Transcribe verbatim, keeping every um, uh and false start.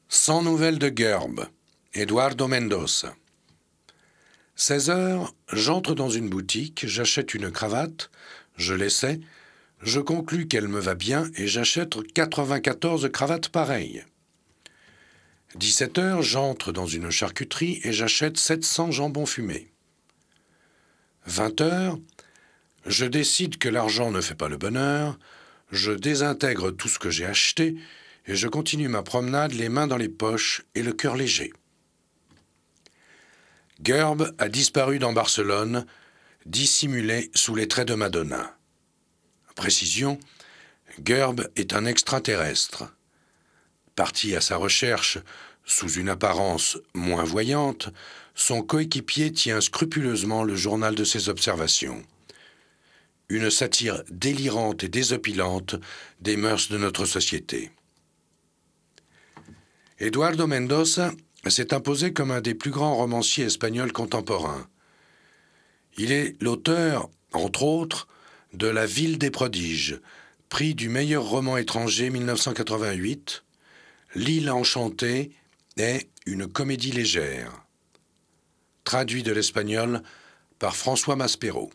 Sans nouvelles de Gerb, Eduardo Mendoza. seize heures, j'entre dans une boutique, j'achète une cravate, je l'essaie, je conclus qu'elle me va bien et j'achète quatre-vingt-quatorze cravates pareilles. dix-sept heures, j'entre dans une charcuterie et j'achète sept cents jambons fumés. vingt heures, je décide que l'argent ne fait pas le bonheur, je désintègre tout ce que j'ai acheté et je continue ma promenade les mains dans les poches et le cœur léger. Gerb a disparu dans Barcelone, dissimulé sous les traits de Madonna. Précision, Gerb est un extraterrestre. Parti à sa recherche sous une apparence moins voyante, son coéquipier tient scrupuleusement le journal de ses observations. Une satire délirante et désopilante des mœurs de notre société. Eduardo Mendoza s'est imposé comme un des plus grands romanciers espagnols contemporains. Il est l'auteur, entre autres, de La Ville des prodiges, prix du meilleur roman étranger mille neuf cent quatre-vingt-huit, L'île enchantée est une comédie légère. Traduit de l'espagnol par François Maspero.